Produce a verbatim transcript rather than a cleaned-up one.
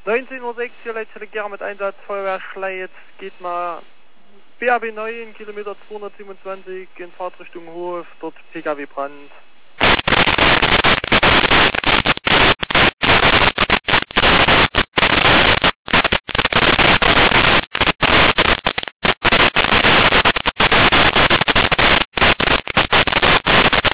neunzehn Uhr sechs, hier Leitstelle Gera mit Einsatz, Feuerwehr Schleiz, geht mal B A B neun, Kilometer zweihundertsiebenundzwanzig in Fahrtrichtung Hof, dort P K W Brand.